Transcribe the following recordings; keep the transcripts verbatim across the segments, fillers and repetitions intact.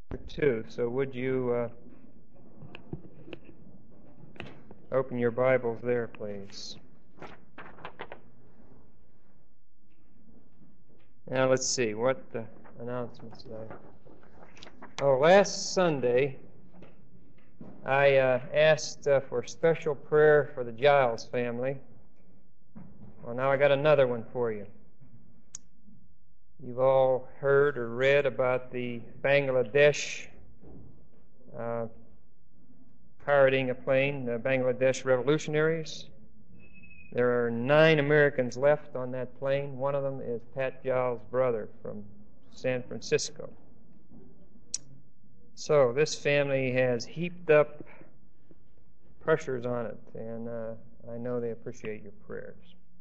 two. So would you uh, open your Bibles there, please? Now let's see what the announcements are. Oh, last Sunday I uh, asked uh, for special prayer for the Giles family. Well, now I got another one for you. You've all heard or read about the Bangladesh uh, pirating a plane, the Bangladesh revolutionaries. There are nine Americans left on that plane. One of them is Pat Giles' brother from San Francisco. So this family has heaped up pressures on it, and uh, I know they appreciate your prayers.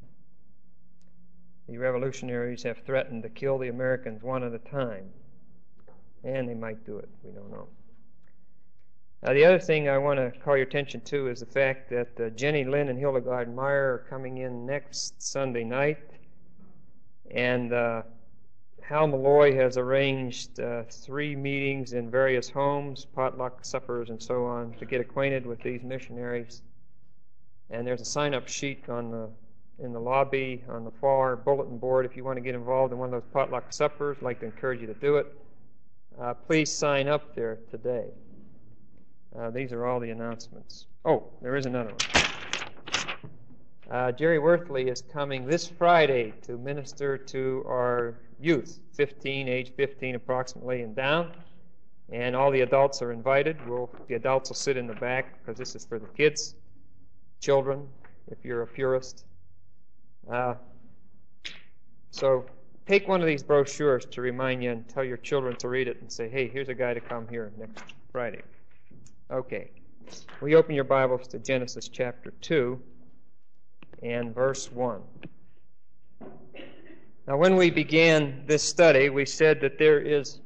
The revolutionaries have threatened to kill the Americans one at a time, and they might do it. We don't know. Now, the other thing I want to call your attention to is the fact that uh, Jenny Lynn and Hildegard Meyer are coming in next Sunday night, and uh, Hal Malloy has arranged uh, three meetings in various homes, potluck suppers and so on, to get acquainted with these missionaries. And there's a sign-up sheet on the in the lobby on the far bulletin board if you want to get involved in one of those potluck suppers. I'd like to encourage you to do it. Uh, please sign up there today. Uh, these are all the announcements. Oh, there is another one. Uh, Jerry Worthley is coming this Friday to minister to our youth, fifteen, age fifteen approximately and down. And all the adults are invited. We'll, the adults will sit in the back because this is for the kids, children, if you're a purist. Uh, so take one of these brochures to remind you and tell your children to read it and say, hey, here's a guy to come here next Friday. Okay. Will you open your Bibles to Genesis chapter two and verse one. Now, when we began this study, we said that there is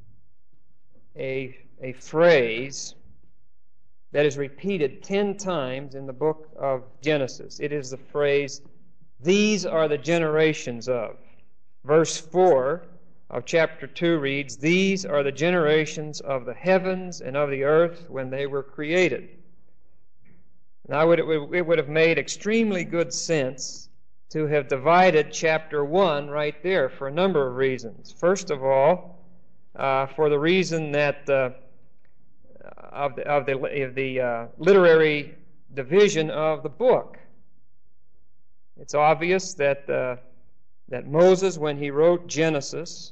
a, a phrase that is repeated ten times in the book of Genesis. It is the phrase, "These are the generations of." Verse four of chapter two reads, "These are the generations of the heavens and of the earth when they were created." Now, it would have made extremely good sense to have divided chapter one right there for a number of reasons. First of all, uh, for the reason that uh, of the, of the, of the uh, literary division of the book. It's obvious that uh, that Moses, when he wrote Genesis,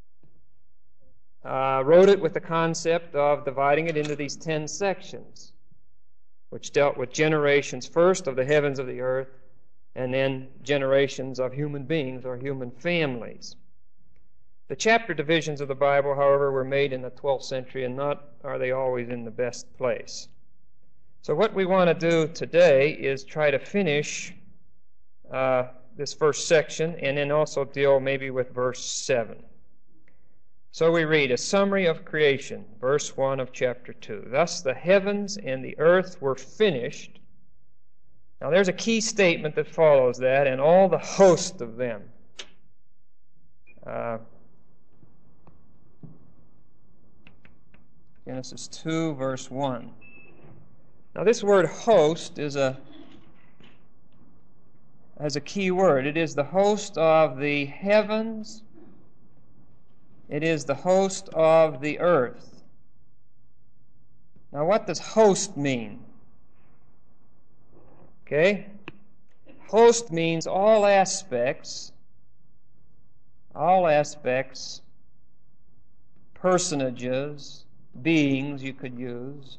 uh, wrote it with the concept of dividing it into these ten sections, which dealt with generations first of the heavens of the earth, and then generations of human beings or human families. The chapter divisions of the Bible, however, were made in the twelfth century, and not are they always in the best place. So what we want to do today is try to finish uh, this first section, and then also deal maybe with verse seven. So we read a summary of creation, verse one of chapter two. "Thus the heavens and the earth were finished." Now there's a key statement that follows that, "and all the host of them." Uh, Genesis two, verse one. Now this word host is a has a key word. It is the host of the heavens. It is the host of the earth. Now what does host mean? Okay? Host means all aspects, all aspects, personages, beings you could use,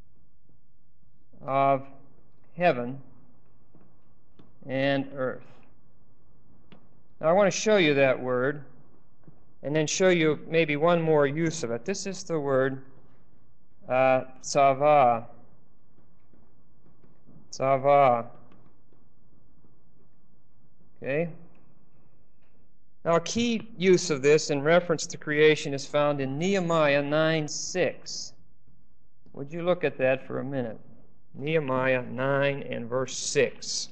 of heaven and earth. Now I want to show you that word and then show you maybe one more use of it. This is the word uh, tzava. Tzava. Okay? Now a key use of this in reference to creation is found in Nehemiah nine six. Would you look at that for a minute? Nehemiah nine and verse six.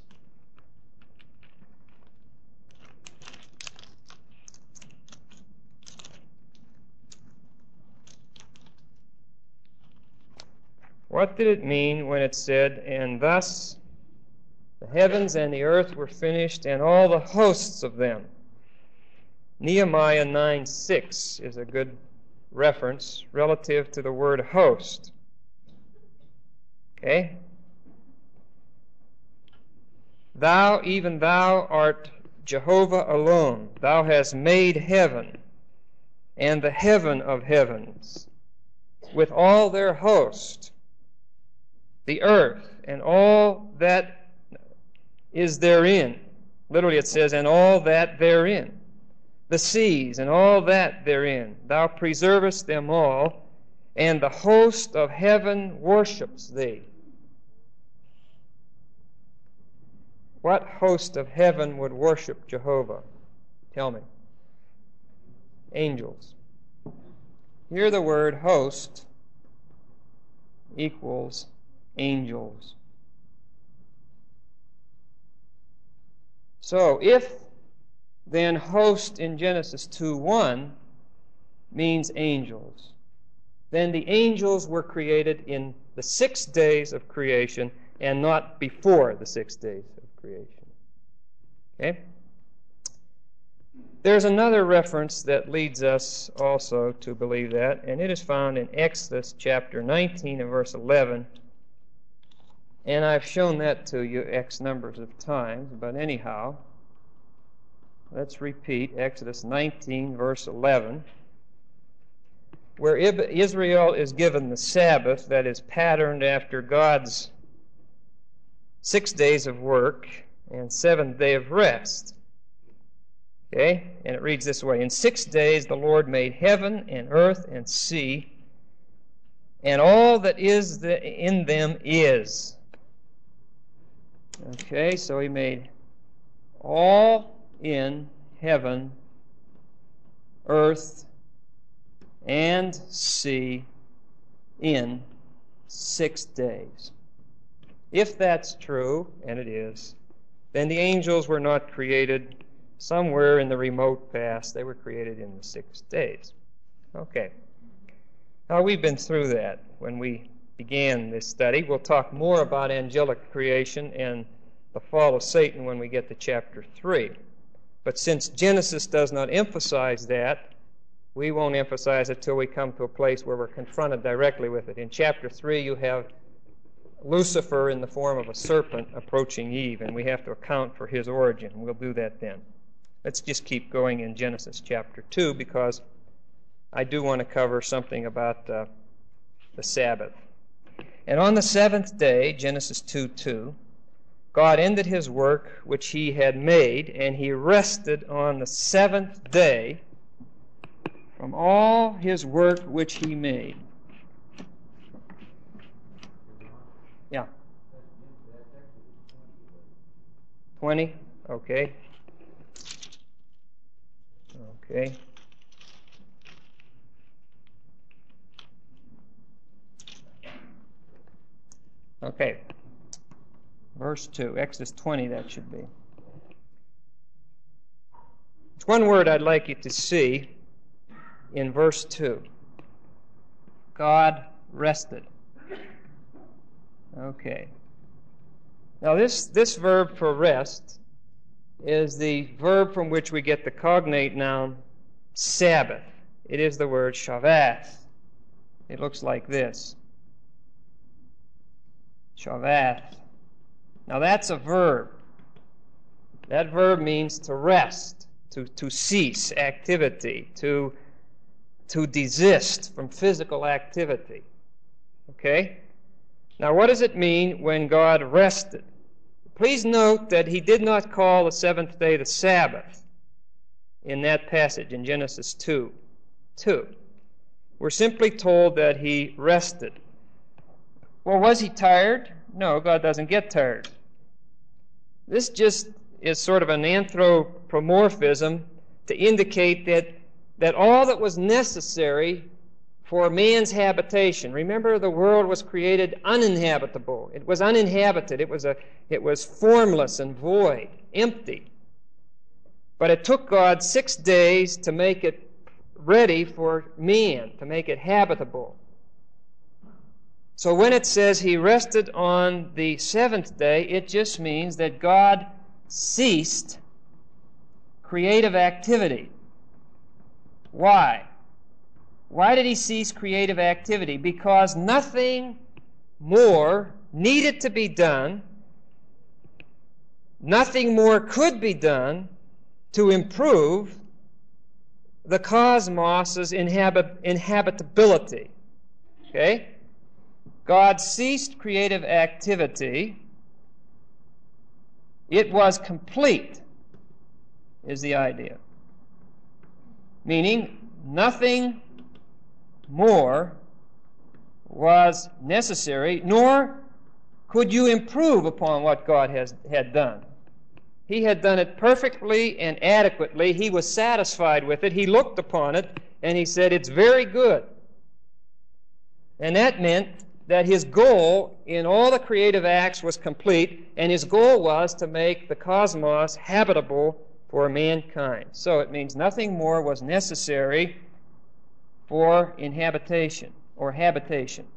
What did it mean when it said, "And thus the heavens and the earth were finished, and all the hosts of them"? Nehemiah nine six is a good reference relative to the word host. Okay? Thou, even thou, art Jehovah alone. Thou hast made heaven and the heaven of heavens with all their host, the earth and all that is therein. Literally it says, and all that therein. The seas and all that therein. Thou preservest them all, and the host of heaven worships thee. What host of heaven would worship Jehovah? Tell me. Angels. Here the word host equals angels. So if then host in Genesis two one means angels, then the angels were created in the six days of creation and not before the six days of creation. Okay? There's another reference that leads us also to believe that, and it is found in Exodus chapter nineteen and verse eleven. And I've shown that to you X numbers of times, but anyhow, let's repeat Exodus nineteen, verse eleven, where Israel is given the Sabbath that is patterned after God's six days of work and seventh day of rest. Okay? And it reads this way: In six days the Lord made heaven and earth and sea, and all that is the, in them is. Okay, so he made all in heaven, earth, and sea in six days. If that's true, and it is, then the angels were not created somewhere in the remote past. They were created in the six days. Okay. Now, we've been through that when we began this study. We'll talk more about angelic creation and the fall of Satan when we get to chapter three. But since Genesis does not emphasize that, we won't emphasize it till we come to a place where we're confronted directly with it. In chapter three, you have Lucifer in the form of a serpent approaching Eve, and we have to account for his origin. We'll do that then. Let's just keep going in Genesis chapter two, because I do want to cover something about uh, the Sabbath. And on the seventh day, Genesis two two, God ended his work which he had made, and he rested on the seventh day from all his work which he made. Yeah. twenty? Okay. Okay. Okay. Verse two, Exodus twenty, that should be. There's one word I'd like you to see in verse two. God rested. Okay. Now this, this verb for rest is the verb from which we get the cognate noun Sabbath. It is the word Shabbath. It looks like this. Shabbath. Now that's a verb. That verb means to rest, to, to cease activity, to, to desist from physical activity. Okay? Now what does it mean when God rested? Please note that he did not call the seventh day the Sabbath in that passage in Genesis two two. We're simply told that he rested. Well, was he tired? No, God doesn't get tired. This just is sort of an anthropomorphism to indicate that, that all that was necessary for man's habitation. Remember, the world was created uninhabitable. It was uninhabited. It was, a, it was formless and void, empty. But it took God six days to make it ready for man, to make it habitable. So when it says he rested on the seventh day, it just means that God ceased creative activity. Why? Why did he cease creative activity? Because nothing more needed to be done, nothing more could be done to improve the cosmos's inhabit- inhabitability. Okay? God ceased creative activity. It was complete, is the idea. Meaning, nothing more was necessary, nor could you improve upon what God has, had done. He had done it perfectly and adequately. He was satisfied with it. He looked upon it, and he said, it's very good. And that meant that his goal in all the creative acts was complete, and his goal was to make the cosmos habitable for mankind. So it means nothing more was necessary for inhabitation or habitation.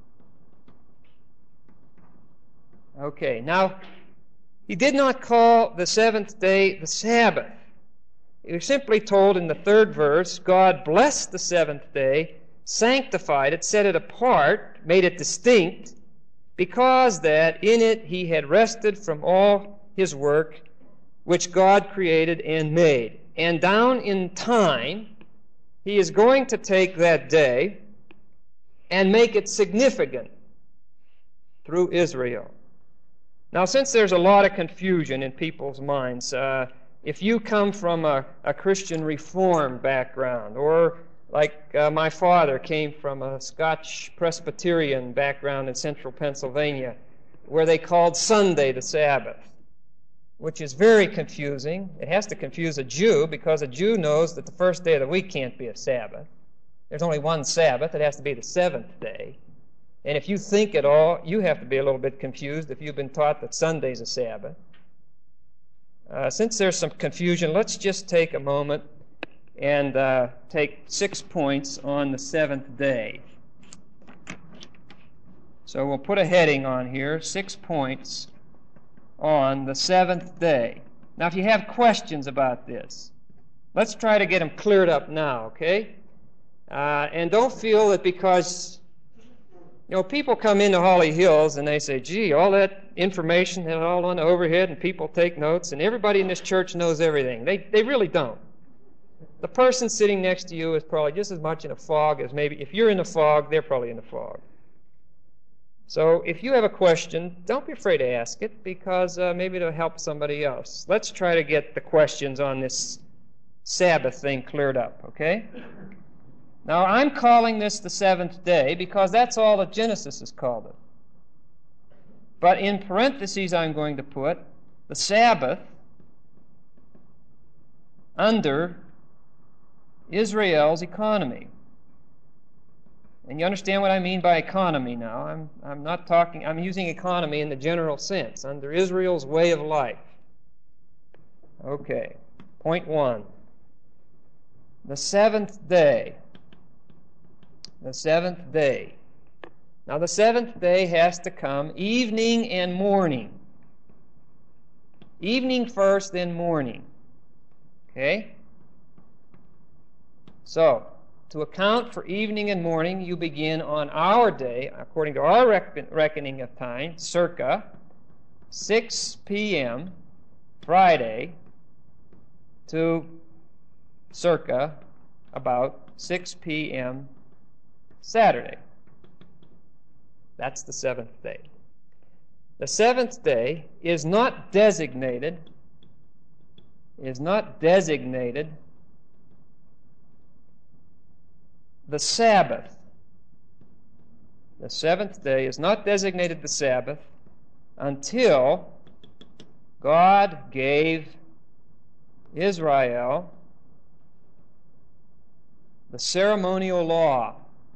Okay, now, he did not call the seventh day the Sabbath. He was simply told in the third verse, God blessed the seventh day, sanctified it, set it apart, made it distinct, because that in it he had rested from all his work which God created and made. And down in time, he is going to take that day and make it significant through Israel. Now, since there's a lot of confusion in people's minds, uh, if you come from a, a Christian Reformed background, or like uh, my father came from a Scotch Presbyterian background in central Pennsylvania, where they called Sunday the Sabbath, which is very confusing. It has to confuse a Jew, because a Jew knows that the first day of the week can't be a Sabbath. There's only one Sabbath. It has to be the seventh day. And if you think at all, you have to be a little bit confused if you've been taught that Sunday's a Sabbath. Uh, since there's some confusion, let's just take a moment and uh, take six points on the seventh day. So we'll put a heading on here, six points on the seventh day. Now, if you have questions about this, let's try to get them cleared up now, okay? Uh, and don't feel that because, you know, people come into Holly Hills and they say, gee, all that information is all on the overhead and people take notes and everybody in this church knows everything. They, they really don't. The person sitting next to you is probably just as much in a fog as maybe, if you're in a fog, they're probably in a fog. So if you have a question, don't be afraid to ask it, because uh, maybe it'll help somebody else. Let's try to get the questions on this Sabbath thing cleared up, okay? Now, I'm calling this the seventh day because that's all that Genesis has called it. But in parentheses, I'm going to put the Sabbath under Israel's economy. And you understand what I mean by economy now. I'm, I'm not talking, I'm using economy in the general sense, under Israel's way of life. Okay, point one. The seventh day. The seventh day. Now, the seventh day has to come evening and morning. Evening first, then morning. Okay? So, to account for evening and morning, you begin on our day, according to our reckon- reckoning of time, circa six p.m. Friday to circa about six p.m. Saturday. That's the seventh day. The seventh day is not designated, is not designated the Sabbath. The seventh day is not designated the Sabbath until God gave Israel the ceremonial law.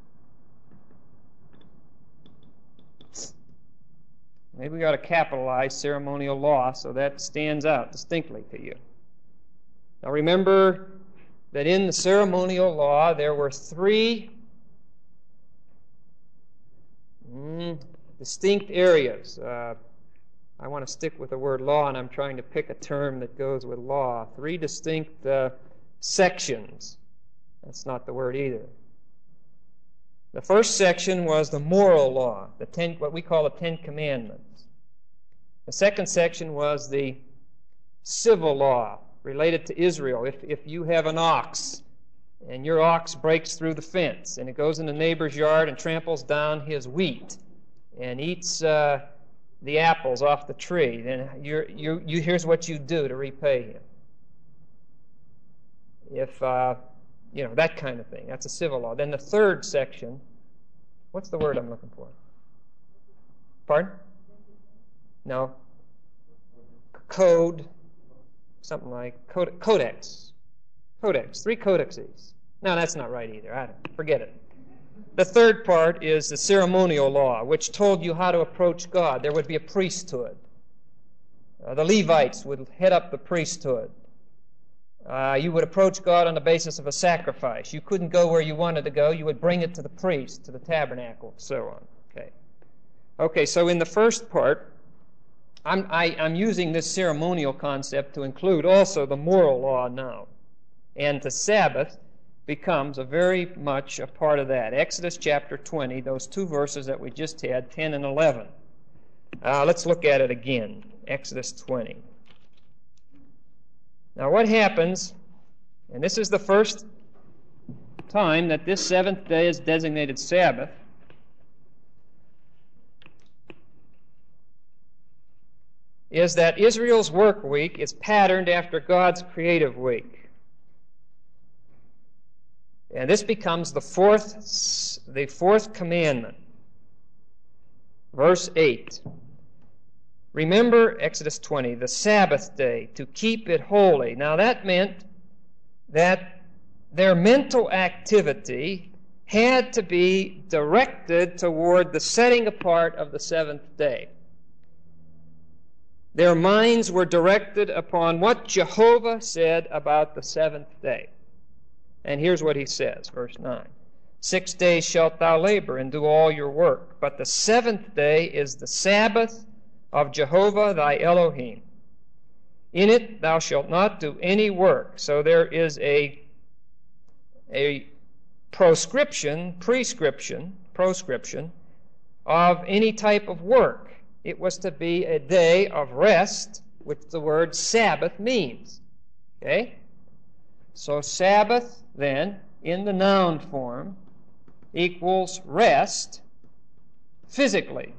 Maybe we ought to capitalize ceremonial law so that stands out distinctly to you. Now remember that in the ceremonial law there were three, mm, distinct areas. Uh, I want to stick with the word law, and I'm trying to pick a term that goes with law. Three distinct uh, sections. That's not the word either. The first section was the moral law, the ten, what we call the Ten Commandments. The second section was the civil law related to Israel. If, if you have an ox, and your ox breaks through the fence, and it goes in the neighbor's yard and tramples down his wheat, and eats uh, the apples off the tree, then you're, you, you, here's what you do to repay him. If, uh, you know, that kind of thing. That's a civil law. Then the third section, what's the word I'm looking for? Pardon? No. Code, something like code, codex. Codex, three codexes. No, that's not right either. I don't, forget it. The third part is the ceremonial law, which told you how to approach God. There would be a priesthood. Uh, the Levites would head up the priesthood. Uh, you would approach God on the basis of a sacrifice. You couldn't go where you wanted to go. You would bring it to the priest, to the tabernacle, so on. Okay. Okay, so in the first part, I'm, I, I'm using this ceremonial concept to include also the moral law now. And the Sabbath becomes a very much a part of that. Exodus chapter twenty, those two verses that we just had, ten and eleven. Uh, let's look at it again. Exodus twenty. Now what happens, and this is the first time that this seventh day is designated Sabbath, is that Israel's work week is patterned after God's creative week. And this becomes the fourth, the fourth commandment. Verse eight. Remember, Exodus twenty, the Sabbath day, to keep it holy. Now that meant that their mental activity had to be directed toward the setting apart of the seventh day. Their minds were directed upon what Jehovah said about the seventh day. And here's what he says, verse nine. Six days shalt thou labor and do all your work, but the seventh day is the Sabbath of Jehovah thy Elohim. In it thou shalt not do any work. So there is a, a proscription, prescription, proscription of any type of work. It was to be a day of rest, which the word Sabbath means. Okay? So Sabbath, then, in the noun form, equals rest physically.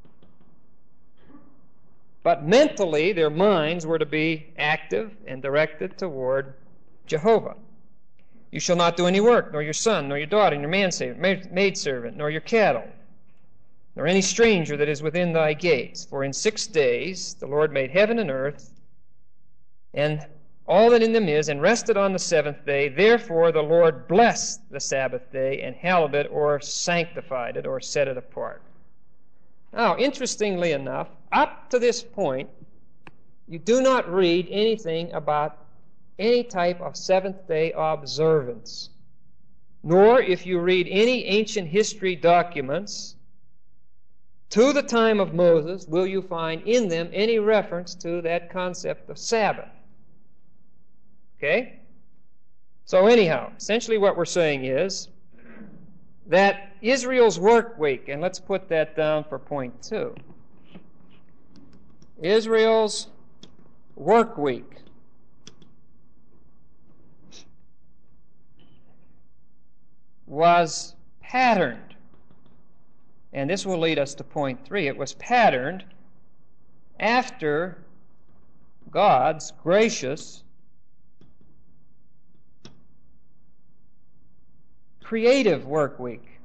But mentally, their minds were to be active and directed toward Jehovah. You shall not do any work, nor your son, nor your daughter, nor your maidservant, nor your cattle, nor any stranger that is within thy gates. For in six days the Lord made heaven and earth, and all that in them is, and rested on the seventh day. Therefore the Lord blessed the Sabbath day, and hallowed it, or sanctified it, or set it apart. Now, interestingly enough, up to this point, you do not read anything about any type of seventh-day observance. Nor, if you read any ancient history documents to the time of Moses, will you find in them any reference to that concept of Sabbath. Okay? So anyhow, essentially what we're saying is that Israel's work week, and let's put that down for point two. Israel's work week was patterned, and this will lead us to point three. It was patterned after God's gracious creative work week.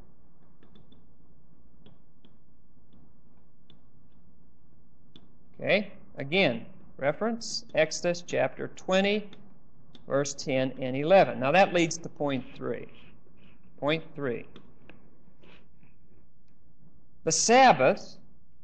Okay, again, reference Exodus chapter twenty, verse ten and eleven. Now that leads to point three. Point three. The Sabbath,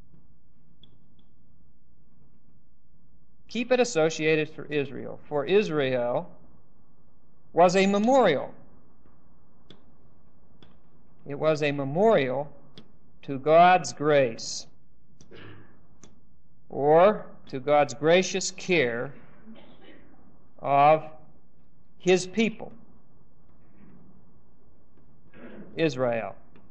keep it associated for Israel. For Israel was a memorial. It was a memorial to God's grace, or to God's gracious care of His people, Israel.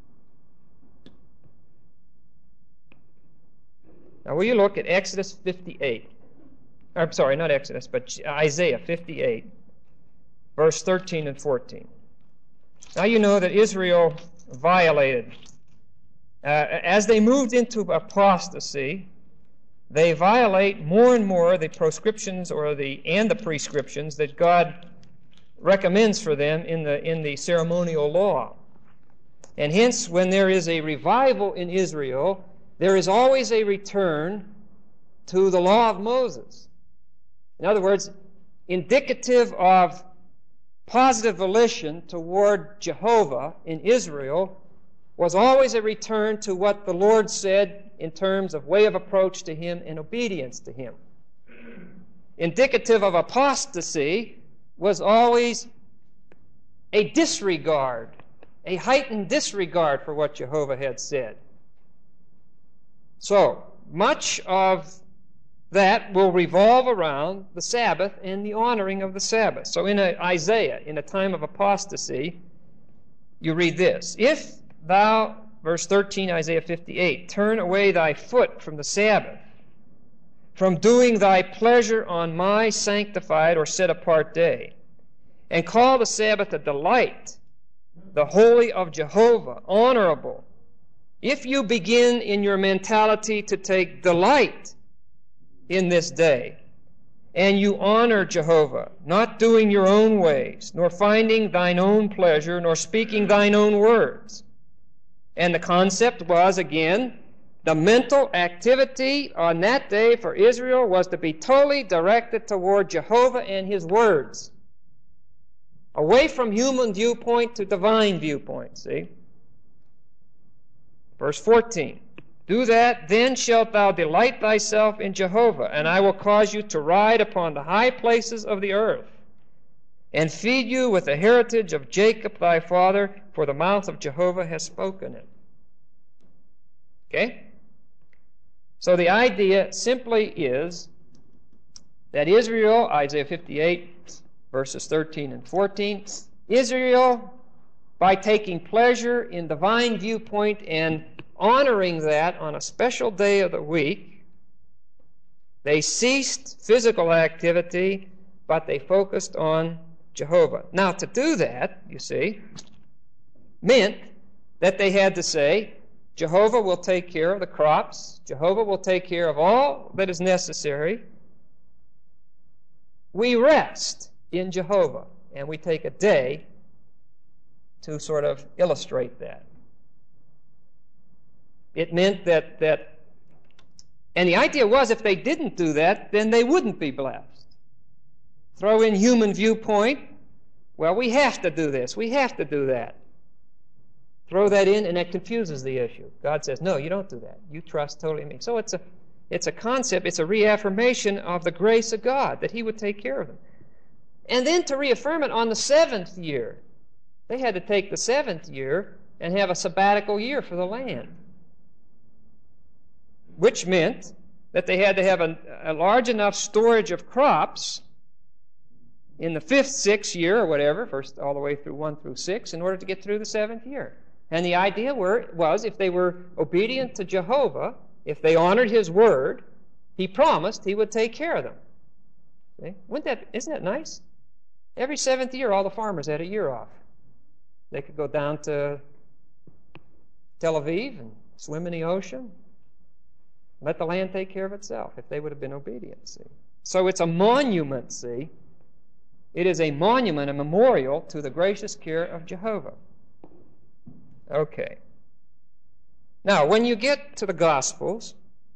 Now, will you look at Exodus fifty-eight? I'm sorry, not Exodus, but Isaiah fifty-eight, verse thirteen and fourteen. Now you know that Israel violated. Uh, as they moved into apostasy, they violate more and more the proscriptions or the and the prescriptions that God recommends for them in the in the ceremonial law. And hence, when there is a revival in Israel, there is always a return to the law of Moses. In other words, indicative of positive volition toward Jehovah in Israel was always a return to what the Lord said in terms of way of approach to Him and obedience to Him. Indicative of apostasy was always a disregard, a heightened disregard for what Jehovah had said. So, much of that will revolve around the Sabbath and the honoring of the Sabbath. So in a, Isaiah, in a time of apostasy, you read this: If thou, verse thirteen, Isaiah fifty-eight, turn away thy foot from the Sabbath, from doing thy pleasure on my sanctified or set apart day, and call the Sabbath a delight, the holy of Jehovah, honorable, if you begin in your mentality to take delight in this day, and you honor Jehovah, not doing your own ways, nor finding thine own pleasure, nor speaking thine own words. And the concept was, again, the mental activity on that day for Israel was to be totally directed toward Jehovah and His words, away from human viewpoint to divine viewpoint, see? Verse fourteen, do that, then shalt thou delight thyself in Jehovah, and I will cause you to ride upon the high places of the earth, and feed you with the heritage of Jacob thy father, for the mouth of Jehovah has spoken it. Okay? So the idea simply is that Israel, Isaiah fifty-eight, verses thirteen and fourteen, Israel, by taking pleasure in divine viewpoint and honoring that on a special day of the week, they ceased physical activity, but they focused on Jehovah. Now, to do that, you see, meant that they had to say, Jehovah will take care of the crops, Jehovah will take care of all that is necessary. We rest in Jehovah, and we take a day to sort of illustrate that. It meant that, that, and the idea was if they didn't do that, then they wouldn't be blessed. Throw in human viewpoint, well, we have to do this, we have to do that. Throw that in, and that confuses the issue. God says, no, you don't do that. You trust totally in me. So it's a, it's a concept, it's a reaffirmation of the grace of God, that He would take care of them. And then to reaffirm it on the seventh year. They had to take the seventh year and have a sabbatical year for the land, which meant that they had to have a, a large enough storage of crops in the fifth, sixth year or whatever, first all the way through one through six, in order to get through the seventh year. And the idea were, was if they were obedient to Jehovah, if they honored His word, He promised He would take care of them. See? Wouldn't that, isn't that nice? Every seventh year, all the farmers had a year off. They could go down to Tel Aviv and swim in the ocean. Let the land take care of itself if they would have been obedient, see. So it's a monument, see. It is a monument, a memorial to the gracious care of Jehovah. Okay. Now, when you get to the Gospels,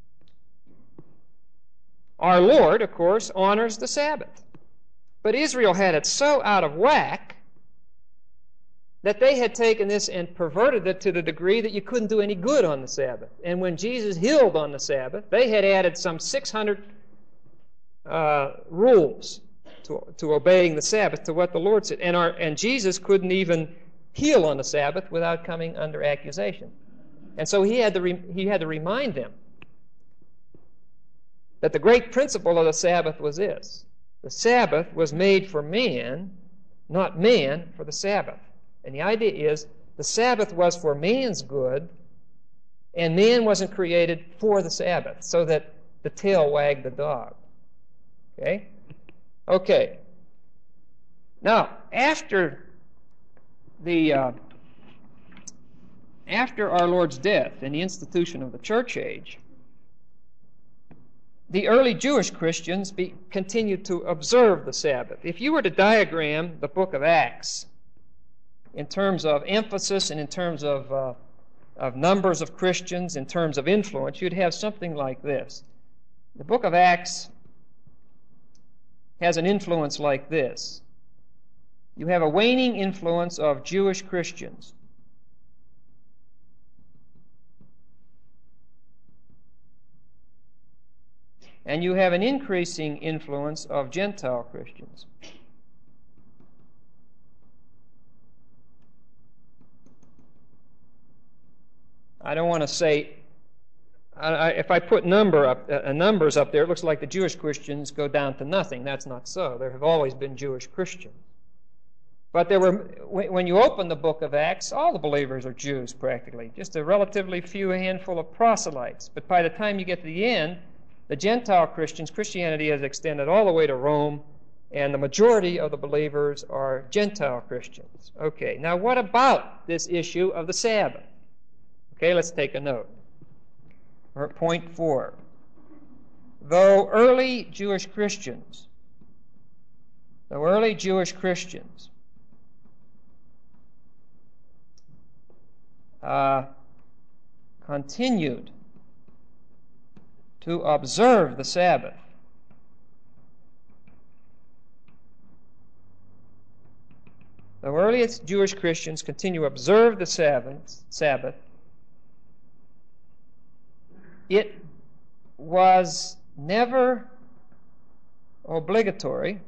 our Lord, of course, honors the Sabbath. But Israel had it so out of whack that they had taken this and perverted it to the degree that you couldn't do any good on the Sabbath. And when Jesus healed on the Sabbath, they had added some six hundred uh, rules to, to obeying the Sabbath, to what the Lord said. And, our, and Jesus couldn't even heal on the Sabbath without coming under accusation. And so he had to re- he had to remind them that the great principle of the Sabbath was this. The Sabbath was made for man, not man for the Sabbath. And the idea is the Sabbath was for man's good, and man wasn't created for the Sabbath, so that the tail wagged the dog. Okay? Okay. Now, after the uh, after our Lord's death and the institution of the church age, the early Jewish Christians be, continued to observe the Sabbath. If you were to diagram the book of Acts in terms of emphasis and in terms of, uh, of numbers of Christians, in terms of influence, you'd have something like this. The book of Acts has an influence like this. You have a waning influence of Jewish Christians. And you have an increasing influence of Gentile Christians. I don't want to say, I, I, if I put number up, uh, numbers up there, it looks like the Jewish Christians go down to nothing. That's not so. There have always been Jewish Christians. But there were, when you open the book of Acts, all the believers are Jews practically, just a relatively few handful of proselytes. But by the time you get to the end, the Gentile Christians, Christianity has extended all the way to Rome, and the majority of the believers are Gentile Christians. Okay, now what about this issue of the Sabbath? Okay, let's take a note. Point four. Though early Jewish Christians, though early Jewish Christians uh, continued to observe the Sabbath, the earliest Jewish Christians continue to observe the Sabbath, Sabbath, it was never obligatory,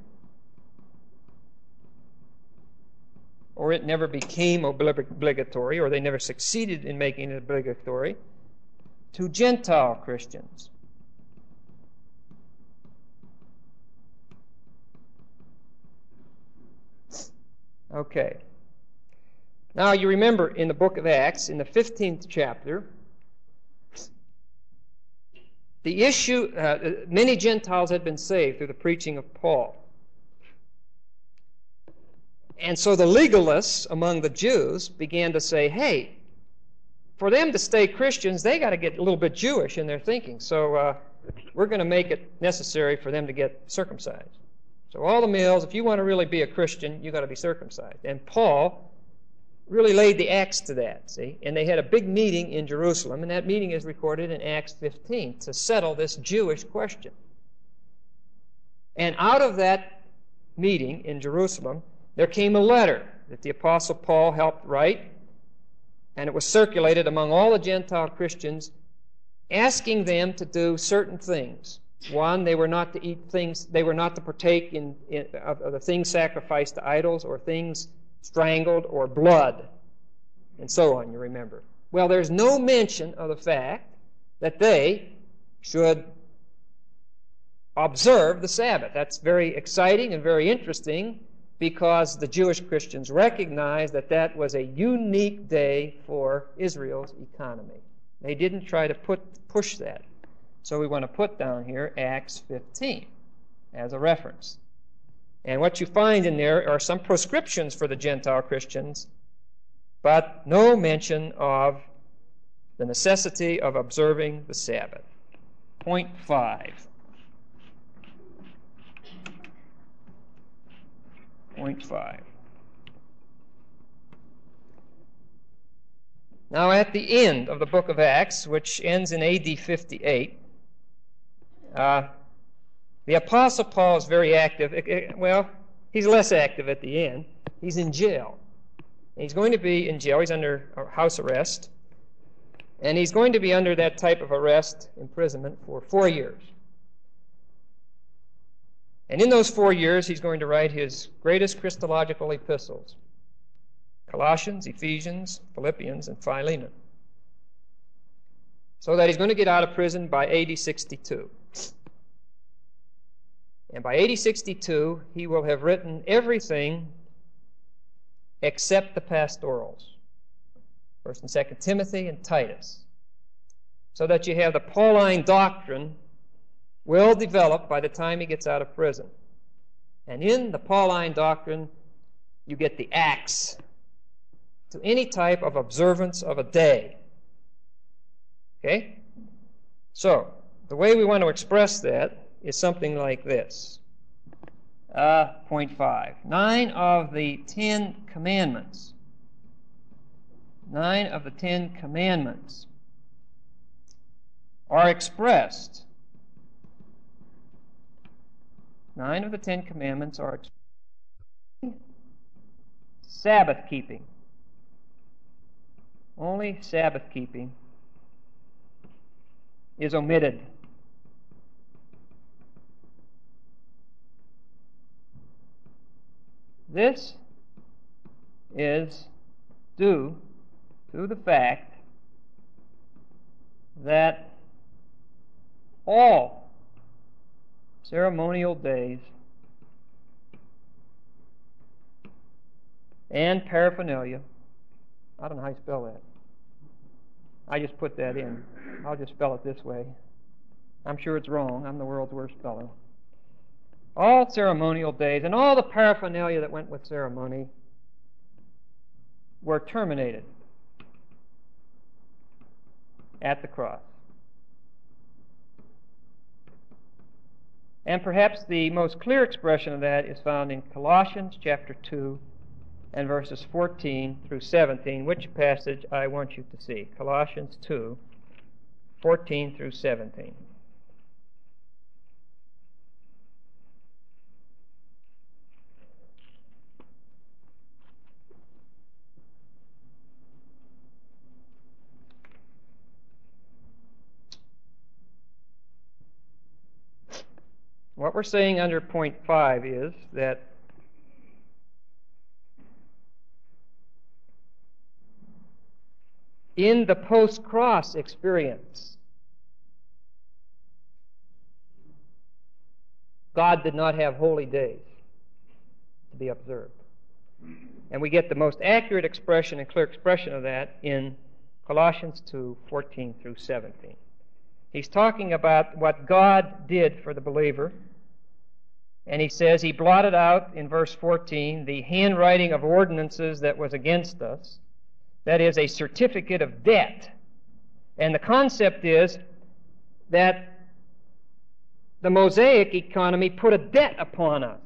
or it never became obligatory, or they never succeeded in making it obligatory, to Gentile Christians. Okay. Now you remember in the book of Acts, in the fifteenth chapter, the issue, uh, many Gentiles had been saved through the preaching of Paul. And so the legalists among the Jews began to say, hey, for them to stay Christians, they got to get a little bit Jewish in their thinking. So uh, we're going to make it necessary for them to get circumcised. So all the males, if you want to really be a Christian, you got to be circumcised. And Paul really laid the axe to that, see? And they had a big meeting in Jerusalem, and that meeting is recorded in Acts fifteen to settle this Jewish question. And out of that meeting in Jerusalem, there came a letter that the Apostle Paul helped write, and it was circulated among all the Gentile Christians, asking them to do certain things. One, they were not to eat things, they were not to partake in, in of, of the things sacrificed to idols, or things strangled, or blood, and so on, you remember. Well, there's no mention of the fact that they should observe the Sabbath. That's very exciting and very interesting, because the Jewish Christians recognized that that was a unique day for Israel's economy. They didn't try to put, push that. So we want to put down here Acts fifteen as a reference. And what you find in there are some prescriptions for the Gentile Christians, but no mention of the necessity of observing the Sabbath. Point five. Point five. Now, at the end of the book of Acts, which ends in A D fifty-eight, uh, the Apostle Paul is very active. Well, he's less active at the end. He's in jail. He's going to be in jail. He's under house arrest. And he's going to be under that type of arrest, imprisonment, for four years. And in those four years, he's going to write his greatest Christological epistles: Colossians, Ephesians, Philippians, and Philemon. So that he's going to get out of prison by A D sixty-two. And by A D sixty-two, he will have written everything except the pastorals. First and Second Timothy and Titus. So that you have the Pauline doctrine well developed by the time he gets out of prison. And in the Pauline doctrine, you get the axe to any type of observance of a day. Okay? So, the way we want to express that is something like this. Uh, point five. Nine of the Ten Commandments. Nine of the Ten Commandments are expressed. Nine of the Ten Commandments are expressed. Sabbath keeping. Only Sabbath keeping is omitted. This is due to the fact that all ceremonial days and paraphernalia, I don't know how you spell that. I just put that in. I'll just spell it this way. I'm sure it's wrong. I'm the world's worst speller. All ceremonial days and all the paraphernalia that went with ceremony were terminated at the cross. And perhaps the most clear expression of that is found in Colossians chapter two and verses fourteen through seventeen, which passage I want you to see. Colossians two, fourteen through seventeen. What we're saying under point five is that in the post-cross experience, God did not have holy days to be observed. And we get the most accurate expression and clear expression of that in Colossians two, fourteen through seventeen. He's talking about what God did for the believer. And he says he blotted out, in verse fourteen, the handwriting of ordinances that was against us. That is a certificate of debt. And the concept is that the Mosaic economy put a debt upon us.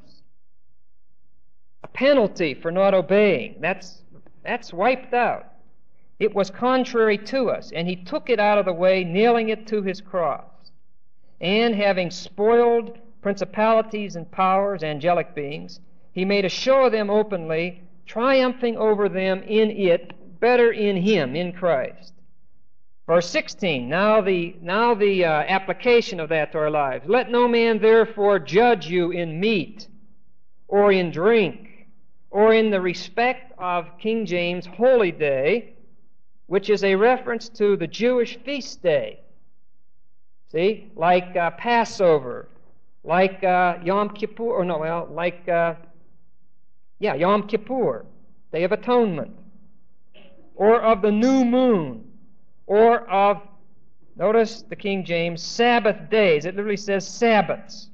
A penalty for not obeying. That's, that's wiped out. It was contrary to us, and he took it out of the way, nailing it to his cross. And having spoiled principalities and powers, angelic beings, he made a show of them openly, triumphing over them in it, better in him, in Christ. Verse sixteen, now the, now the uh, application of that to our lives. Let no man therefore judge you in meat, or in drink, or in the respect of King James' holy day, which is a reference to the Jewish feast day. See, like uh, Passover, like uh, Yom Kippur, or no, well, like, uh, yeah, Yom Kippur, Day of Atonement, or of the new moon, or of, notice the King James, Sabbath days. It literally says Sabbaths.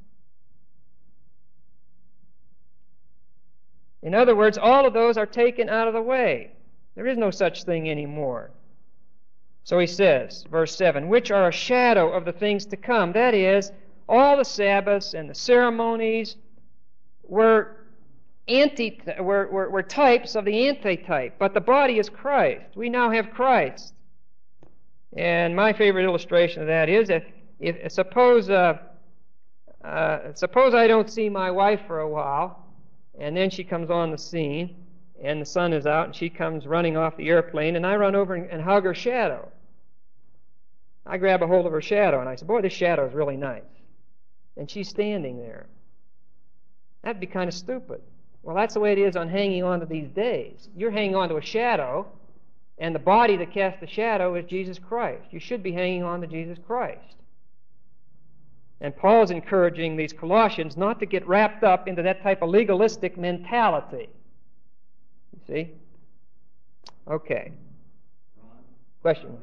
In other words, all of those are taken out of the way. There is no such thing anymore. So he says, verse seven, which are a shadow of the things to come. That is, all the Sabbaths and the ceremonies were anti were, were, were types of the antitype, but the body is Christ. We now have Christ. And my favorite illustration of that is that if suppose uh, uh, suppose I don't see my wife for a while, and then she comes on the scene, and the sun is out, and she comes running off the airplane, and I run over and, and hug her shadow. I grab a hold of her shadow, and I say, boy, this shadow is really nice. And she's standing there. That'd be kind of stupid. Well, that's the way it is on hanging on to these days. You're hanging on to a shadow, And the body that casts the shadow is Jesus Christ. You should be hanging on to Jesus Christ. And Paul's encouraging these Colossians not to get wrapped up into that type of legalistic mentality. You see? Okay. Question?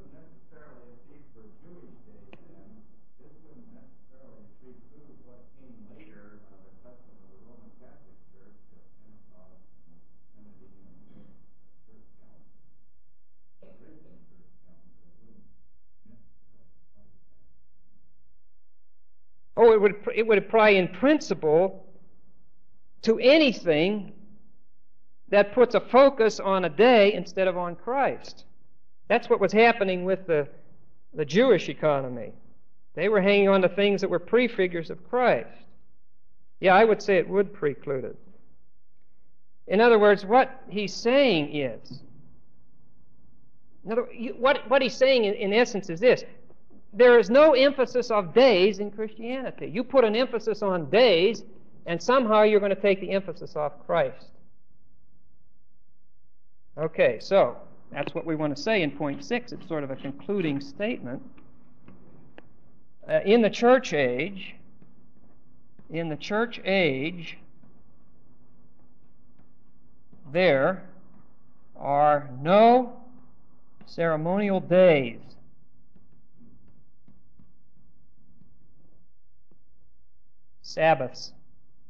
Oh, it would, it would apply in principle to anything that puts a focus on a day instead of on Christ. That's what was happening with the, the Jewish economy. They were hanging on to things that were prefigures of Christ. Yeah, I would say it would preclude it. In other words, what he's saying is, in other, what, what he's saying in, in essence is this: there is no emphasis of days in Christianity. You put an emphasis on days, and somehow you're going to take the emphasis off Christ. Okay, so that's what we want to say in point six. It's sort of a concluding statement. Uh, in the church age, in the church age, there are no ceremonial days. Sabbaths.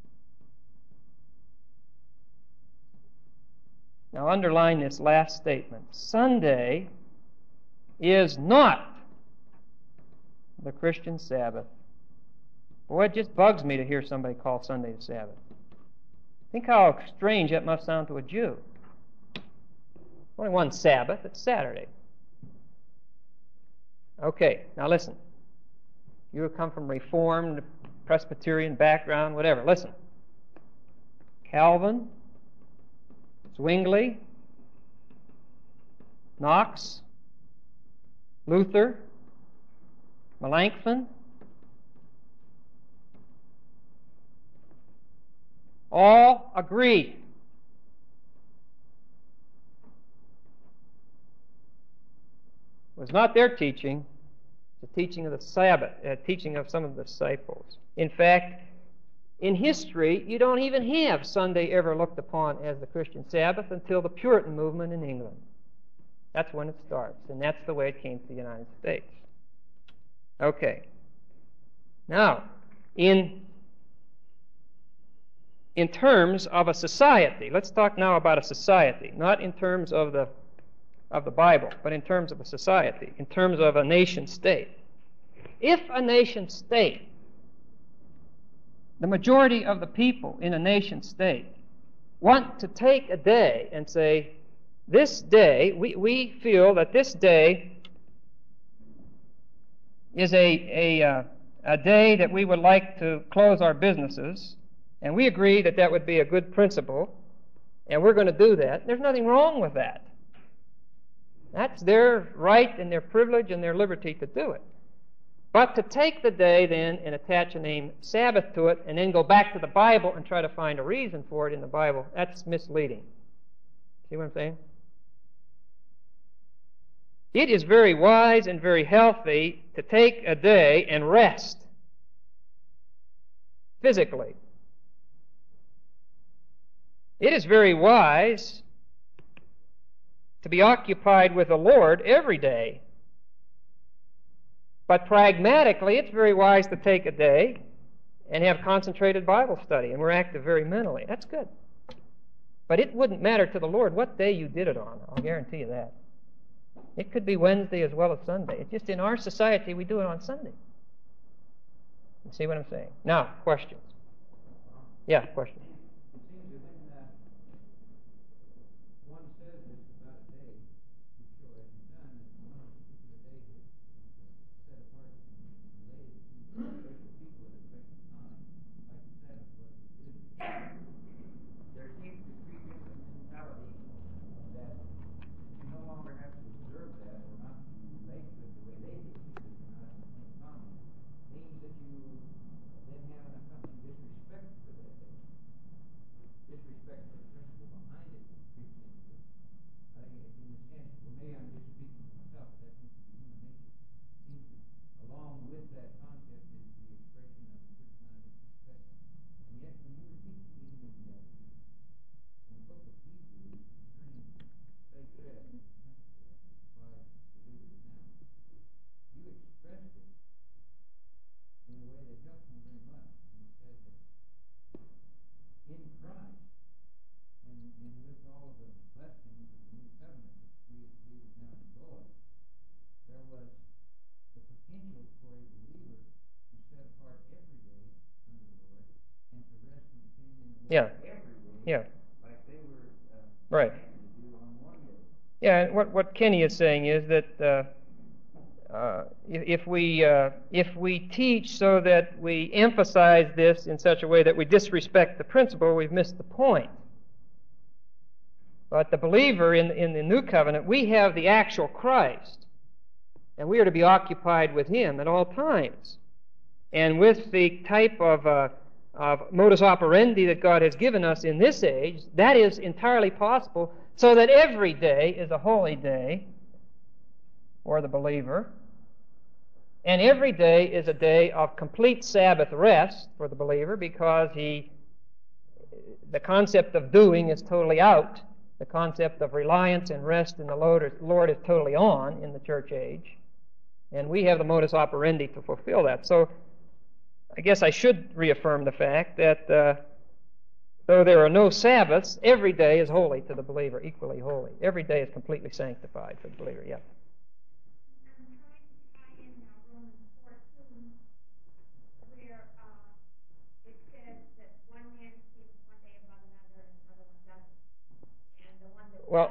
Now underline this last statement. Sunday is not the Christian Sabbath. Boy, it just bugs me to hear somebody call Sunday the Sabbath. Think how strange that must sound to a Jew. Only one Sabbath, it's Saturday. Okay, now listen. You come from Reformed, Presbyterian background, whatever. Listen. Calvin, Zwingli, Knox, Luther, Melanchthon, all agree. It was not their teaching, the teaching of the Sabbath, uh, teaching of some of the disciples. In fact, in history, you don't even have Sunday ever looked upon as the Christian Sabbath until the Puritan movement in England. That's when it starts, and that's the way it came to the United States. Okay. Now, in, in terms of a society, let's talk now about a society, not in terms of the, of the Bible, but in terms of a society, in terms of a nation-state. If a nation-state, the majority of the people in a nation-state want to take a day and say, this day, we, we feel that this day is a, a, uh, a day that we would like to close our businesses, and we agree that that would be a good principle, and we're going to do that. There's nothing wrong with that. That's their right and their privilege and their liberty to do it. But to take the day then and attach a name Sabbath to it and then go back to the Bible and try to find a reason for it in the Bible, that's misleading. See what I'm saying? It is very wise and very healthy to take a day and rest physically. It is very wise to be occupied with the Lord every day. But pragmatically, it's very wise to take a day and have concentrated Bible study, and we're active very mentally. That's good. But it wouldn't matter to the Lord what day you did it on. I'll guarantee you that. It could be Wednesday as well as Sunday. It's just in our society we do it on Sunday. You see what I'm saying? Now, questions. Yeah, questions. Yeah. Yeah. Right. Yeah, and what, what Kenny is saying is that uh, uh, if we uh, if we teach so that we emphasize this in such a way that we disrespect the principle, we've missed the point. But the believer in, in the New Covenant, we have the actual Christ, and we are to be occupied with Him at all times. And with the type of, uh, of modus operandi that God has given us in this age, that is entirely possible, so that every day is a holy day for the believer, and every day is a day of complete Sabbath rest for the believer, because he, the concept of doing is totally out. The concept of reliance and rest in the Lord is totally on in the church age. And we have the modus operandi to fulfill that. So I guess I should reaffirm the fact that uh, though there are no Sabbaths, every day is holy to the believer, equally holy. Every day is completely sanctified for the believer, yeah. Well,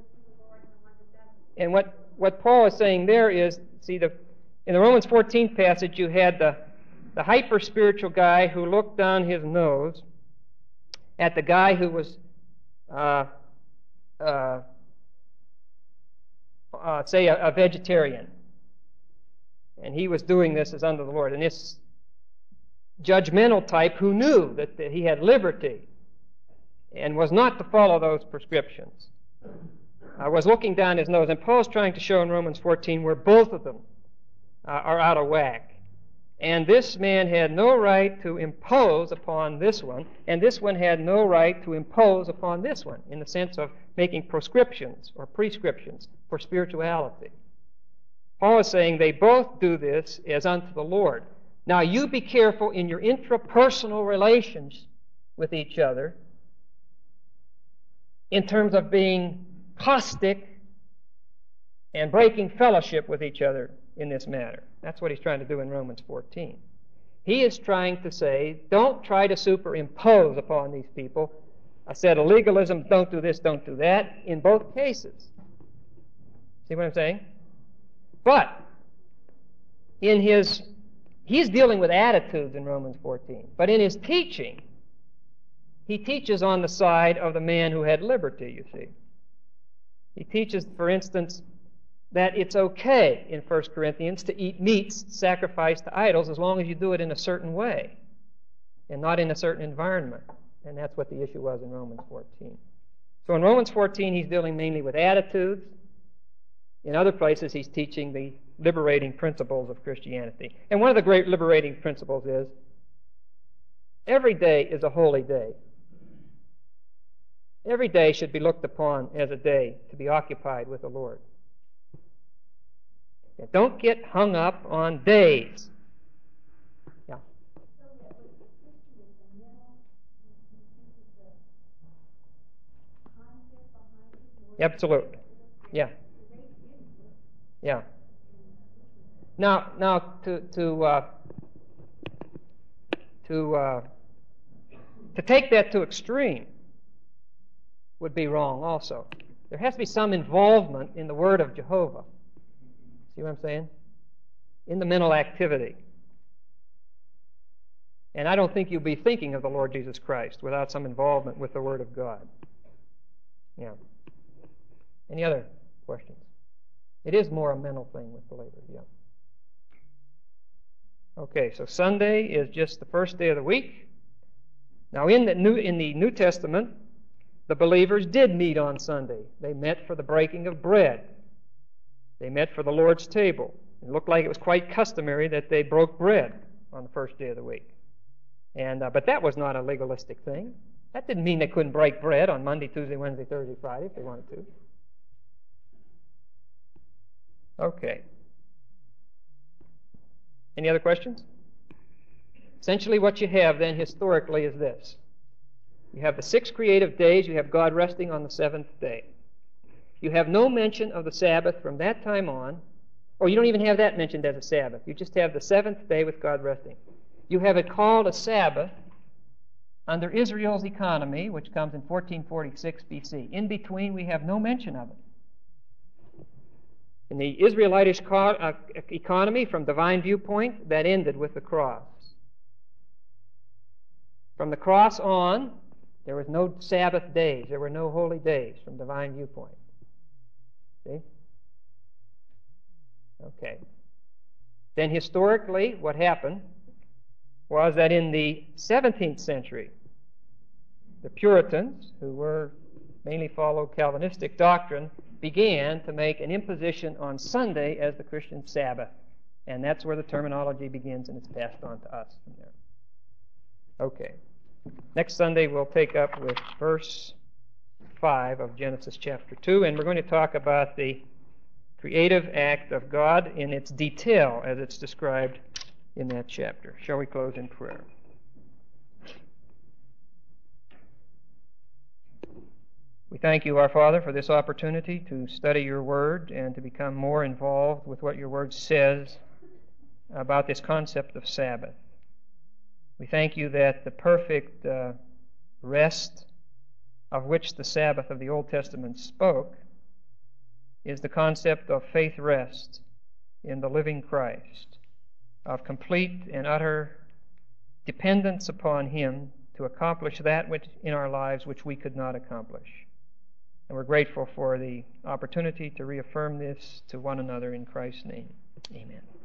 and what, what Paul is saying there is, see, the, in the Romans fourteen passage, you had the, the hyper-spiritual guy who looked down his nose at the guy who was, uh, uh, uh, say, a, a vegetarian. And he was doing this as unto the Lord. And this judgmental type who knew that, that he had liberty and was not to follow those prescriptions, I was looking down his nose, and Paul's trying to show in Romans fourteen where both of them uh, are out of whack. And this man had no right to impose upon this one, and this one had no right to impose upon this one, in the sense of making prescriptions or prescriptions for spirituality. Paul is saying they both do this as unto the Lord. Now you be careful in your intrapersonal relations with each other in terms of being caustic and breaking fellowship with each other in this matter. That's what he's trying to do in Romans fourteen. He is trying to say, don't try to superimpose upon these people a set of legalism, don't do this, don't do that, in both cases. See what I'm saying? But in his, he's dealing with attitudes in Romans fourteen, but in his teaching, he teaches on the side of the man who had liberty, you see. He teaches, for instance, that it's okay in First Corinthians to eat meats sacrificed to idols as long as you do it in a certain way and not in a certain environment. And that's what the issue was in Romans fourteen. So in Romans fourteen, he's dealing mainly with attitudes. In other places, he's teaching the liberating principles of Christianity. And one of the great liberating principles is every day is a holy day. Every day should be looked upon as a day to be occupied with the Lord. And don't get hung up on days. Yeah. Absolutely. Yeah. Yeah. Now, now to to uh, to uh, to take that to extreme would be wrong also. There has to be some involvement in the Word of Jehovah. See what I'm saying? In the mental activity. And I don't think you'll be thinking of the Lord Jesus Christ without some involvement with the Word of God. Yeah. Any other questions? It is more a mental thing with believers, yeah. Okay, so Sunday is just the first day of the week. Now in the New, in the New Testament, the believers did meet on Sunday. They met for the breaking of bread. They met for the Lord's table. It looked like it was quite customary that they broke bread on the first day of the week. And uh, but that was not a legalistic thing. That didn't mean they couldn't break bread on Monday, Tuesday, Wednesday, Thursday, Friday if they wanted to. Okay. Any other questions? Essentially what you have then historically is this. You have the six creative days. You have God resting on the seventh day. You have no mention of the Sabbath from that time on, or you don't even have that mentioned as a Sabbath. You just have the seventh day with God resting. You have it called a Sabbath under Israel's economy, which comes in fourteen forty-six B C. In between, we have no mention of it. In the Israelitish co- uh, economy, from divine viewpoint, that ended with the cross. From the cross on, there was no Sabbath days. There were no holy days from divine viewpoint. See? Okay. Then historically, what happened was that in the seventeenth century, the Puritans, who were mainly followed Calvinistic doctrine, began to make an imposition on Sunday as the Christian Sabbath. And that's where the terminology begins, and it's passed on to us from there. Okay. Next Sunday we'll take up with verse five of Genesis chapter two, and we're going to talk about the creative act of God in its detail as it's described in that chapter. Shall we close in prayer? We thank you, our Father, for this opportunity to study your Word and to become more involved with what your Word says about this concept of Sabbath. We thank you that the perfect uh, rest of which the Sabbath of the Old Testament spoke is the concept of faith rest in the living Christ, of complete and utter dependence upon Him to accomplish that which in our lives which we could not accomplish. And we're grateful for the opportunity to reaffirm this to one another in Christ's name. Amen.